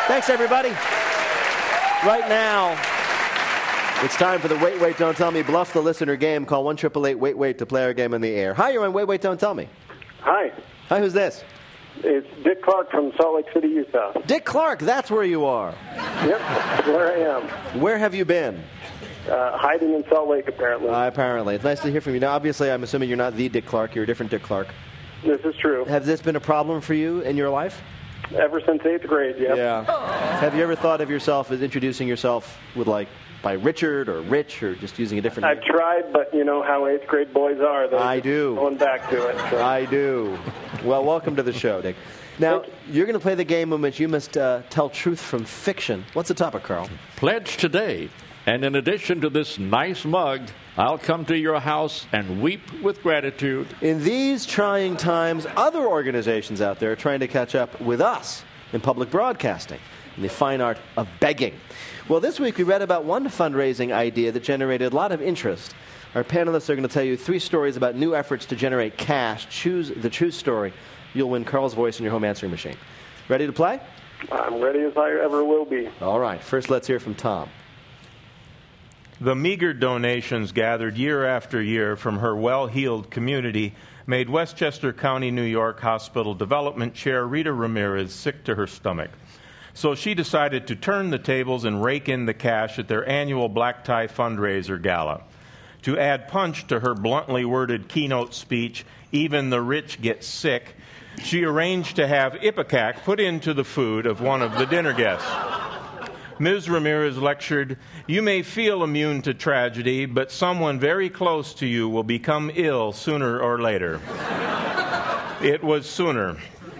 Thanks, everybody. Right now, it's time for the Wait, Wait, Don't Tell Me Bluff the Listener game. Call 1-888-WAIT-WAIT to play our game on the air. Hi, you're on Wait, Wait, Don't Tell Me. Hi. Hi, who's this? It's Dick Clark from Salt Lake City, Utah. Dick Clark, that's where you are. Yep, that's where I am. Where have you been? Hiding in Salt Lake, apparently. Apparently. It's nice to hear from you. Now, obviously, I'm assuming you're not the Dick Clark. You're a different Dick Clark. This is true. Has this been a problem for you in your life? Ever since 8th grade, yep. Yeah. Have you ever thought of yourself as introducing yourself with, like, by Richard or Rich or just using a different name? I've tried, but you know how 8th grade boys are. I do. Going back to it. So. I do. Well, welcome to the show, Dick. Now, you're going to play the game in which you must tell truth from fiction. What's the topic, Carl? Pledge today. And in addition to this nice mug, I'll come to your house and weep with gratitude. In these trying times, other organizations out there are trying to catch up with us in public broadcasting, in the fine art of begging. Well, this week we read about one fundraising idea that generated a lot of interest. Our panelists are going to tell you 3 stories about new efforts to generate cash. Choose the true story. You'll win Carl's voice in your home answering machine. Ready to play? I'm ready as I ever will be. All right. First, let's hear from Tom. The meager donations gathered year after year from her well-heeled community made Westchester County, New York Hospital Development Chair Rita Ramirez sick to her stomach. So she decided to turn the tables and rake in the cash at their annual black tie fundraiser gala. To add punch to her bluntly worded keynote speech, "Even the rich get sick," she arranged to have Ipecac put into the food of one of the dinner guests. Ms. Ramirez lectured, "You may feel immune to tragedy, but someone very close to you will become ill sooner or later." It was sooner.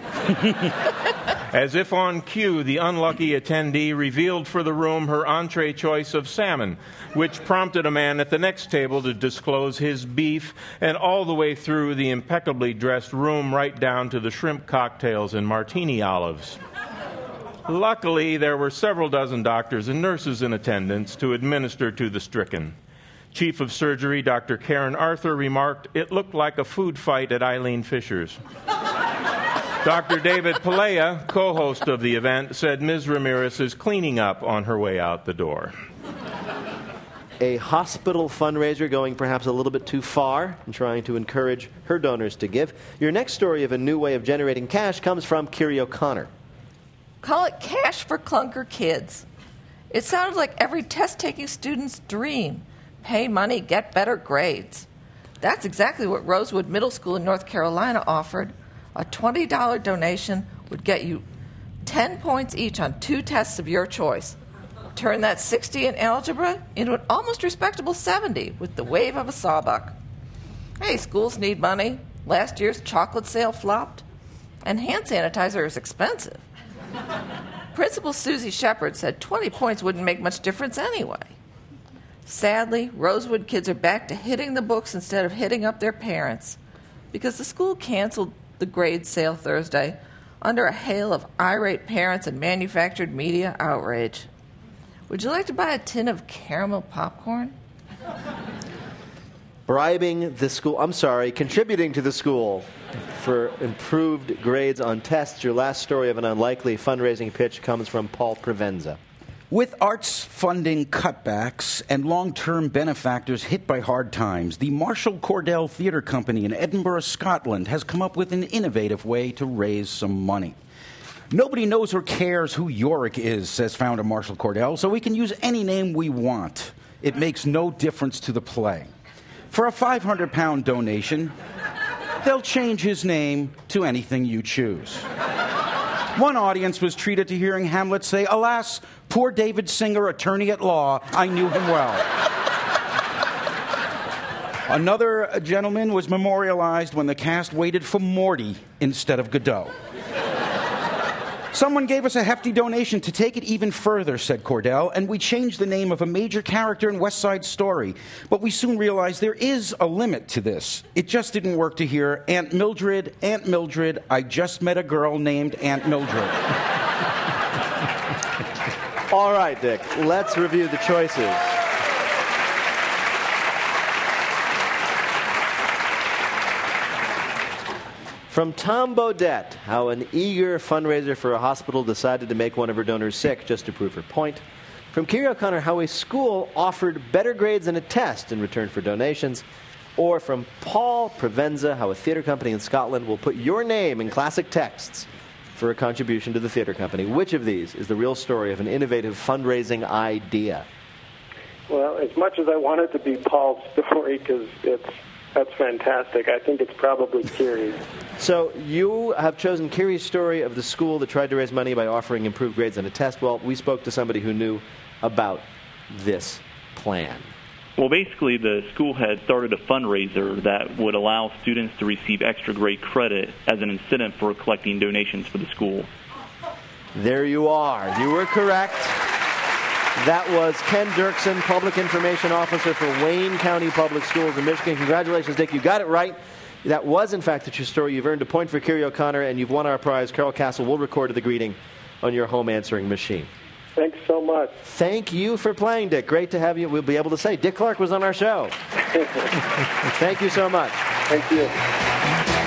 As if on cue, the unlucky attendee revealed for the room her entree choice of salmon, which prompted a man at the next table to disclose his beef, and all the way through the impeccably dressed room right down to the shrimp cocktails and martini olives. Luckily, there were several dozen doctors and nurses in attendance to administer to the stricken. Chief of Surgery Dr. Karen Arthur remarked, "It looked like a food fight at Eileen Fisher's." Dr. David Pelea, co-host of the event, said Ms. Ramirez is cleaning up on her way out the door. A hospital fundraiser going perhaps a little bit too far and trying to encourage her donors to give. Your next story of a new way of generating cash comes from Kiri O'Connor. Call it Cash for Clunker Kids. It sounds like every test-taking student's dream. Pay money, get better grades. That's exactly what Rosewood Middle School in North Carolina offered. A $20 donation would get you 10 points each on 2 tests of your choice. Turn that 60 in algebra into an almost respectable 70 with the wave of a sawbuck. Hey, schools need money. Last year's chocolate sale flopped. And hand sanitizer is expensive. Principal Susie Shepard said 20 points wouldn't make much difference anyway. Sadly, Rosewood kids are back to hitting the books instead of hitting up their parents because the school canceled the grade sale Thursday under a hail of irate parents and manufactured media outrage. Would you like to buy a tin of caramel popcorn? Contributing to the school for improved grades on tests. Your last story of an unlikely fundraising pitch comes from Paul Provenza. With arts funding cutbacks and long-term benefactors hit by hard times, the Marshall Cordell Theatre Company in Edinburgh, Scotland, has come up with an innovative way to raise some money. "Nobody knows or cares who Yorick is," says founder Marshall Cordell, "so we can use any name we want. It makes no difference to the play. For a £500 donation, they'll change his name to anything you choose." One audience was treated to hearing Hamlet say, "Alas, poor David Singer, attorney at law, I knew him well." Another gentleman was memorialized when the cast waited for Morty instead of Godot. "Someone gave us a hefty donation to take it even further," said Cordell, "and we changed the name of a major character in West Side Story. But we soon realized there is a limit to this. It just didn't work to hear, Aunt Mildred, I just met a girl named Aunt Mildred." All right, Dick, let's review the choices. From Tom Bodette, how an eager fundraiser for a hospital decided to make one of her donors sick just to prove her point. From Kiri O'Connor, how a school offered better grades in a test in return for donations. Or from Paul Provenza, how a theater company in Scotland will put your name in classic texts for a contribution to the theater company. Which of these is the real story of an innovative fundraising idea? Well, as much as I want it to be Paul's story, because that's fantastic, I think it's probably Kiri's. So you have chosen Kiri's story of the school that tried to raise money by offering improved grades on a test. Well, we spoke to somebody who knew about this plan. Well, basically, the school had started a fundraiser that would allow students to receive extra grade credit as an incentive for collecting donations for the school. There you are. You were correct. That was Ken Dirksen, Public Information Officer for Wayne County Public Schools in Michigan. Congratulations, Dick. You got it right. That was, in fact, the true story. You've earned a point for Kiri O'Connor, and you've won our prize. Carol Castle will record the greeting on your home answering machine. Thanks so much. Thank you for playing, Dick. Great to have you. We'll be able to say Dick Clark was on our show. Thank you so much. Thank you.